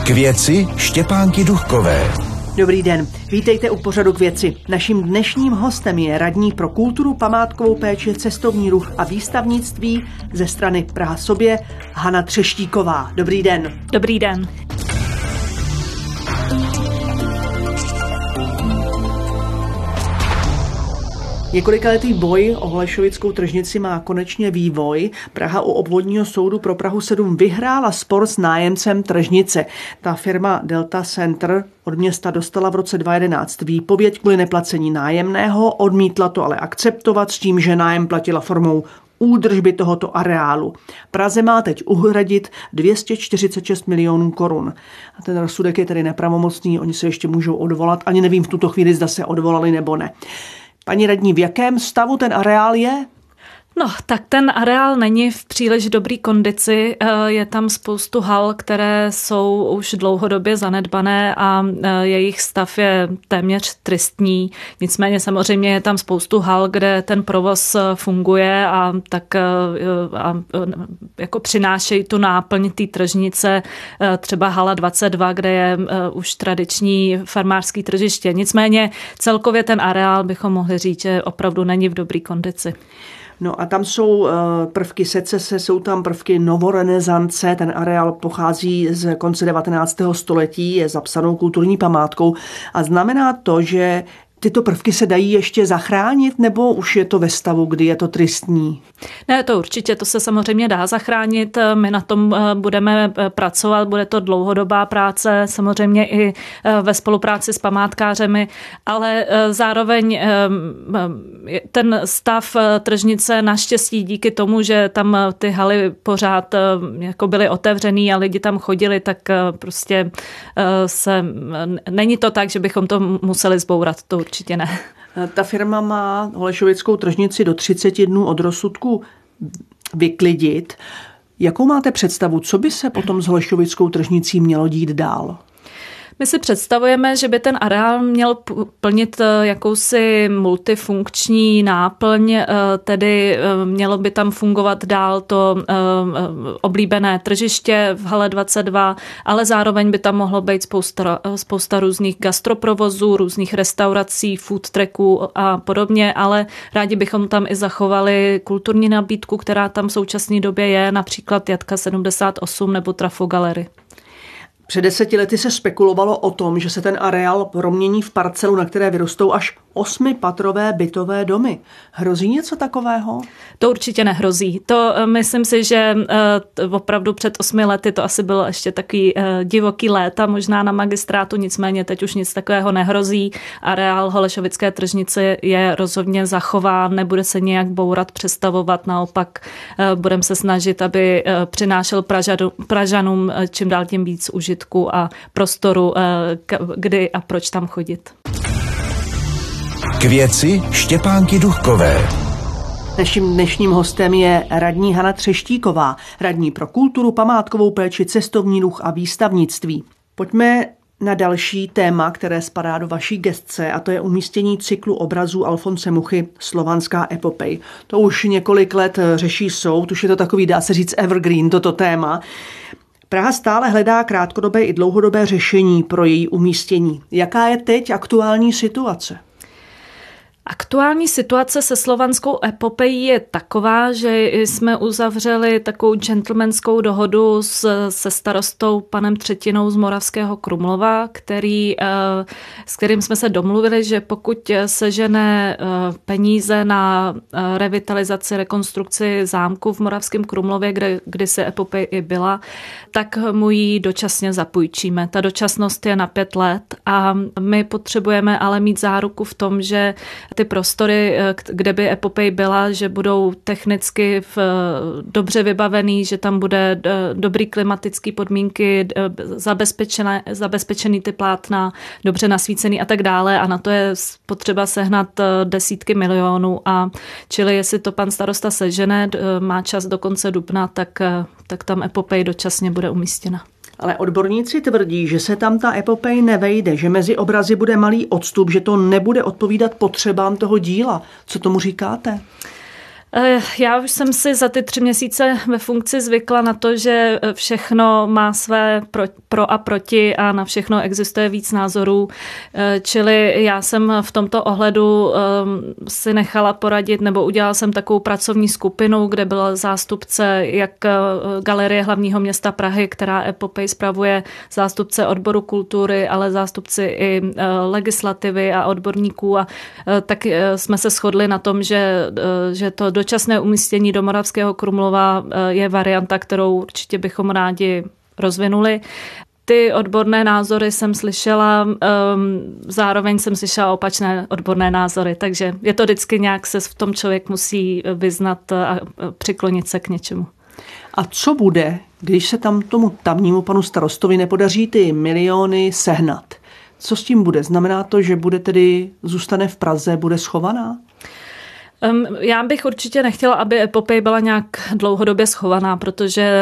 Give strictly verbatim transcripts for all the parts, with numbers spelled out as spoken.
K věci Štěpánky Duchkové. Dobrý den, vítejte u pořadu K věci. Naším dnešním hostem je radní pro kulturu, památkovou péči, cestovní ruch a výstavnictví ze strany Praha sobě Hana Třeštíková. Dobrý den. Dobrý den. Několikaletý boj o Holešovickou tržnici má konečně vývoj. Praha u obvodního soudu pro Prahu sedm vyhrála spor s nájemcem tržnice. Ta firma Delta Center od města dostala v roce dva tisíce jedenáct výpověď kvůli neplacení nájemného, odmítla to ale akceptovat s tím, že nájem platila formou údržby tohoto areálu. Praze má teď uhradit dvě stě čtyřicet šest milionů korun. A ten rozsudek je tedy nepravomocný, oni se ještě můžou odvolat, ani nevím v tuto chvíli, zda se odvolali nebo ne. Paní radní, v jakém stavu ten areál je? No, tak ten areál není v příliš dobrý kondici. Je tam spoustu hal, které jsou už dlouhodobě zanedbané a jejich stav je téměř tristní. Nicméně samozřejmě je tam spoustu hal, kde ten provoz funguje a tak a, jako přinášejí tu náplň té tržnice, třeba hala dvacet dva, kde je už tradiční farmářský tržiště. Nicméně celkově ten areál bychom mohli říct, že opravdu není v dobrý kondici. No a tam jsou prvky secese, jsou tam prvky novorenesance, ten areál pochází z konce devatenáctého století, je zapsanou kulturní památkou a znamená to, že tyto prvky se dají ještě zachránit, nebo už je to ve stavu, kdy je to tristní? Ne, to určitě, to se samozřejmě dá zachránit. My na tom budeme pracovat, bude to dlouhodobá práce, samozřejmě i ve spolupráci s památkářemi, ale zároveň ten stav tržnice naštěstí díky tomu, že tam ty haly pořád jako byly otevřený a lidi tam chodili, tak prostě se, není to tak, že bychom to museli zbourat, to určitě ne. Ta firma má Holešovickou tržnici do třiceti dnů od rozsudku vyklidit. Jakou máte představu, co by se potom s Holešovickou tržnicí mělo dít dál? My si představujeme, že by ten areál měl plnit jakousi multifunkční náplň, tedy mělo by tam fungovat dál to oblíbené tržiště v hale dvacet dva, ale zároveň by tam mohlo být spousta, spousta různých gastroprovozů, různých restaurací, food trucků a podobně, ale rádi bychom tam i zachovali kulturní nabídku, která tam v současné době je, například Jatka sedmdesát osm nebo Trafo Gallery. Před deseti lety se spekulovalo o tom, že se ten areál promění v parcelu, na které vyrostou až osmipatrové bytové domy. Hrozí něco takového? To určitě nehrozí. To myslím si, že opravdu před osmi lety to asi bylo ještě takový divoký léta možná na magistrátu, nicméně teď už nic takového nehrozí. Areál Holešovické tržnice je rozhodně zachován, nebude se nějak bourat, přestavovat, naopak budeme se snažit, aby přinášel Pražanům čím dál tím víc užitku a prostoru, kdy a proč tam chodit. K věci Štěpánky Duchkové. Naším dnešním hostem je radní Hana Třeštíková, radní pro kulturu, památkovou péči, cestovní ruch a výstavnictví. Pojďme na další téma, které spadá do vaší gesce, a to je umístění cyklu obrazů Alfonse Muchy Slovanská epopej. To už několik let řeší soud, už je to takový, dá se říct, evergreen toto téma. Praha stále hledá krátkodobé i dlouhodobé řešení pro její umístění. Jaká je teď aktuální situace? Aktuální situace se Slovanskou epopejí je taková, že jsme uzavřeli takovou gentlemanskou dohodu s, se starostou panem Třetinou z Moravského Krumlova, který, s kterým jsme se domluvili, že pokud sežene peníze na revitalizaci, rekonstrukci zámku v Moravském Krumlově, kde kdysi epopej i byla, tak mu ji dočasně zapůjčíme. Ta dočasnost je na pět let a my potřebujeme ale mít záruku v tom, že ty prostory, kde by epopej byla, že budou technicky v, dobře vybavený, že tam bude dobrý klimatický podmínky, zabezpečené, zabezpečený ty plátna, dobře nasvícený a tak dále a na to je potřeba sehnat desítky milionů a čili jestli to pan starosta sežene, má čas do konce dubna, tak, tak tam epopej dočasně bude umístěna. Ale odborníci tvrdí, že se tam ta epopej nevejde, že mezi obrazy bude malý odstup, že to nebude odpovídat potřebám toho díla. Co tomu říkáte? Já už jsem si za ty tři měsíce ve funkci zvykla na to, že všechno má své pro a proti a na všechno existuje víc názorů. Čili já jsem v tomto ohledu si nechala poradit, nebo udělala jsem takovou pracovní skupinu, kde byl zástupce jak Galerie hlavního města Prahy, která epopej spravuje, zástupce odboru kultury, ale zástupci i legislativy a odborníků. A tak jsme se shodli na tom, že, že to dočasné umístění do Moravského Krumlova je varianta, kterou určitě bychom rádi rozvinuli. Ty odborné názory jsem slyšela, um, zároveň jsem slyšela opačné odborné názory, takže je to vždycky nějak se v tom člověk musí vyznat a přiklonit se k něčemu. A co bude, když se tam tomu tamnímu panu starostovi nepodaří ty miliony sehnat? Co s tím bude? Znamená to, že bude tedy, zůstane v Praze, bude schovaná? Já bych určitě nechtěla, aby epopej byla nějak dlouhodobě schovaná, protože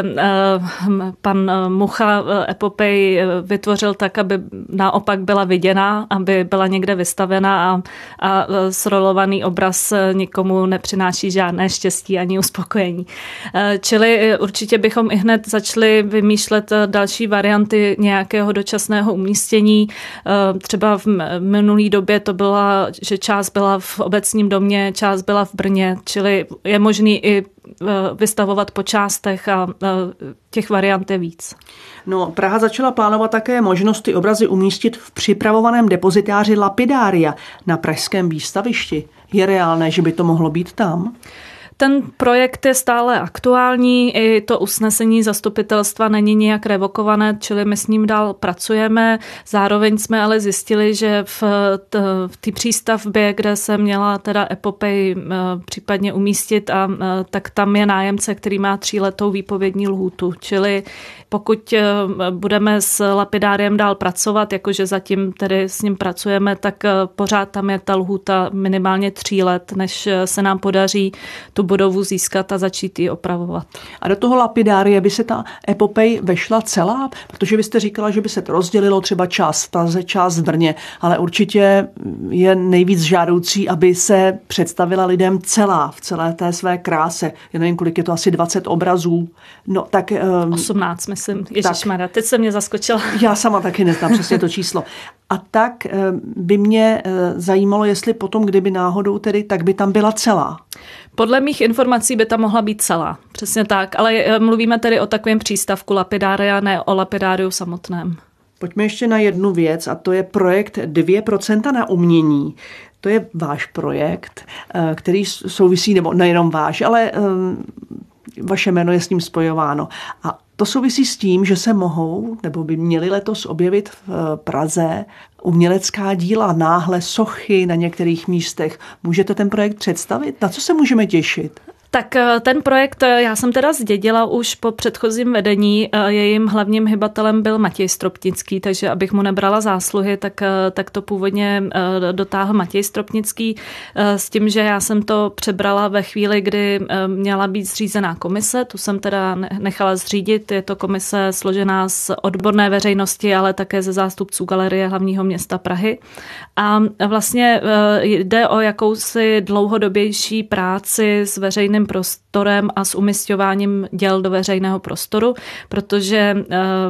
pan Mucha epopej vytvořil tak, aby naopak byla viděná, aby byla někde vystavená a, a srolovaný obraz nikomu nepřináší žádné štěstí ani uspokojení. Čili určitě bychom i hned začali vymýšlet další varianty nějakého dočasného umístění. Třeba v minulý době to byla, že část byla v obecním domě, část byla v Brně, čili je možný i vystavovat po částech a těch variant je víc. No, Praha začala plánovat také možnost ty obrazy umístit v připravovaném depozitáři Lapidária na pražském výstavišti. Je reálné, že by to mohlo být tam? Ten projekt je stále aktuální, i to usnesení zastupitelstva není nijak revokované, čili my s ním dál pracujeme. Zároveň jsme ale zjistili, že v té přístavbě, kde se měla teda epopej případně umístit, a tak tam je nájemce, který má tříletou výpovědní lhůtu, čili pokud budeme s Lapidáriem dál pracovat, jakože zatím tedy s ním pracujeme, tak pořád tam je ta lhůta minimálně tří let, než se nám podaří tu budovu získat a začít ji opravovat. A do toho Lapidária by se ta epopej vešla celá? Protože vy jste říkala, že by se to rozdělilo třeba část v Praze, část v Brně, ale určitě je nejvíc žádoucí, aby se představila lidem celá, v celé té své kráse. Já nevím, kolik je to, asi dvacet obrazů. No, tak, um, osmnáct, myslím. Ježišmarja, teď se mě zaskočila. Já sama taky neznám přesně to číslo. A tak by mě zajímalo, jestli potom, kdyby náhodou tedy, tak by tam byla celá. Podle mých informací by tam mohla být celá. Přesně tak, ale mluvíme tedy o takovém přístavku Lapidária, ne o Lapidáriu samotném. Pojďme ještě na jednu věc a to je projekt dvě procenta na umění. To je váš projekt, který souvisí, nebo nejenom váš, ale vaše jméno je s ním spojováno. A to souvisí s tím, že se mohou, nebo by měly letos objevit v Praze umělecká díla, náhle sochy na některých místech. Můžete ten projekt představit? Na co se můžeme těšit? Tak ten projekt já jsem teda zdědila už po předchozím vedení. Jejím hlavním hybatelem byl Matěj Stropnický, takže abych mu nebrala zásluhy, tak, tak to původně dotáhl Matěj Stropnický s tím, že já jsem to přebrala ve chvíli, kdy měla být zřízená komise. Tu jsem teda nechala zřídit. Je to komise složená z odborné veřejnosti, ale také ze zástupců Galerie hlavního města Prahy. A vlastně jde o jakousi dlouhodobější práci s veřejným prostorem a s umisťováním děl do veřejného prostoru, protože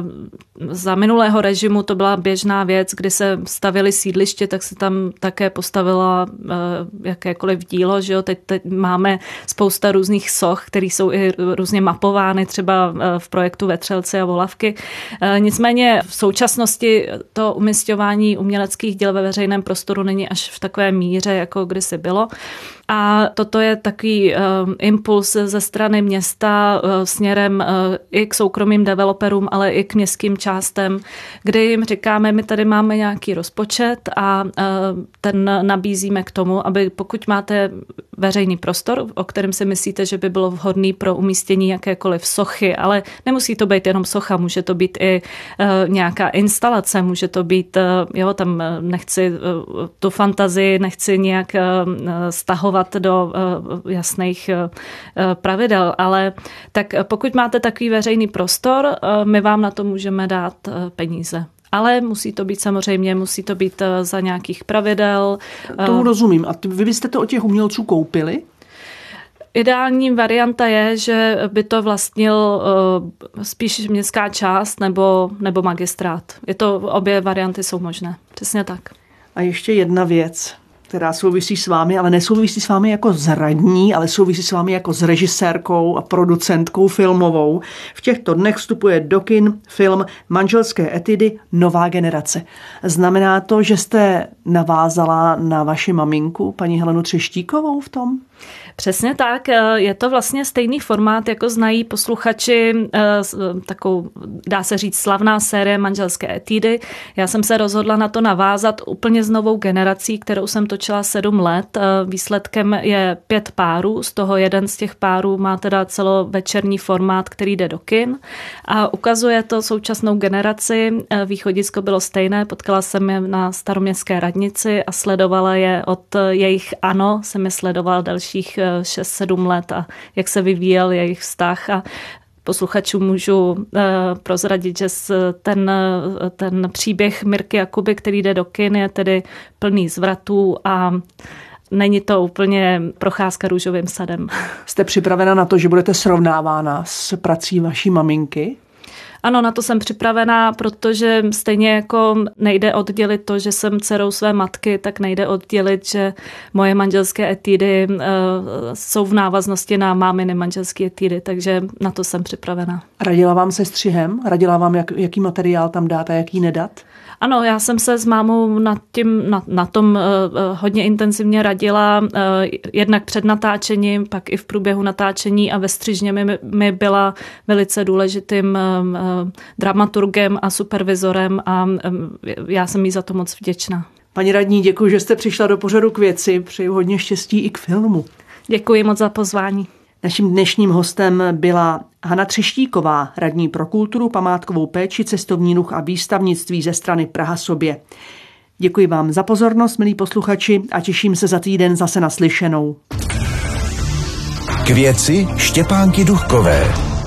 za minulého režimu to byla běžná věc, kdy se stavily sídliště, tak se tam také postavila jakékoliv dílo, že jo? Teď, teď máme spousta různých soch, které jsou i různě mapovány, třeba v projektu Vetřelci a Volavky. Nicméně v současnosti to umisťování uměleckých děl ve veřejném prostoru není až v takové míře, jako kdysi bylo. A toto je takový um, impuls ze strany města uh, směrem uh, i k soukromým developerům, ale i k městským částem, kdy jim říkáme, my tady máme nějaký rozpočet a uh, ten nabízíme k tomu, aby pokud máte veřejný prostor, o kterém si myslíte, že by bylo vhodný pro umístění jakékoliv sochy, ale nemusí to být jenom socha, může to být i uh, nějaká instalace, může to být, uh, jo, tam nechci uh, tu fantazii, nechci nějak uh, stahovat do uh, jasných uh, pravidel, ale tak pokud máte takový veřejný prostor, uh, my vám na to můžeme dát uh, peníze. Ale musí to být samozřejmě, musí to být uh, za nějakých pravidel. Tomu uh, rozumím. A vy byste to od těch umělců koupili? Ideální varianta je, že by to vlastnil uh, spíš městská část nebo, nebo magistrát. Je to, obě varianty jsou možné. Přesně tak. A ještě jedna věc, která souvisí s vámi, ale nesouvisí s vámi jako s radní, ale souvisí s vámi jako s režisérkou a producentkou filmovou. V těchto dnech vstupuje do kin film Manželské etudy Nová generace. Znamená to, že jste navázala na vaši maminku, paní Helenu Třeštíkovou v tom? Přesně tak. Je to vlastně stejný formát, jako znají posluchači, takovou, dá se říct, slavná série Manželské etudy. Já jsem se rozhodla na to navázat úplně s novou generací, kterou jsem točila sedm let. Výsledkem je pět párů, z toho jeden z těch párů má teda celovečerní formát, který jde do kin a ukazuje to současnou generaci. Východisko bylo stejné, potkala jsem je na staroměstské radnici a sledovala je od jejich ano, jsem je sledovala dalších šest sedm let a jak se vyvíjel jejich vztah a posluchačům můžu uh, prozradit, že ten, ten příběh Mirky Jakuby, který jde do kin, je tedy plný zvratů a není to úplně procházka růžovým sadem. Jste připravena na to, že budete srovnávána s prací vaší maminky? Ano, na to jsem připravená, protože stejně jako nejde oddělit to, že jsem dcerou své matky, tak nejde oddělit, že moje manželské etudy uh, jsou v návaznosti na máminy manželské etudy, takže na to jsem připravená. Radila vám se střihem? Radila vám, jak, jaký materiál tam dát a jaký nedat? Ano, já jsem se s mámou na, tím, na, na tom uh, hodně intenzivně radila, uh, jednak před natáčením, pak i v průběhu natáčení a ve střižně mi, mi byla velice důležitým uh, dramaturgem a supervizorem a um, já jsem jí za to moc vděčná. Paní radní, děkuji, že jste přišla do pořadu K věci. Přeji hodně štěstí i k filmu. Děkuji moc za pozvání. Naším dnešním hostem byla Hana Třeštíková, radní pro kulturu, památkovou péči, cestovní ruch a výstavnictví ze strany Praha sobě. Děkuji vám za pozornost, milí posluchači, a těším se za týden zase naslyšenou. K věci Štěpánky Duchkové.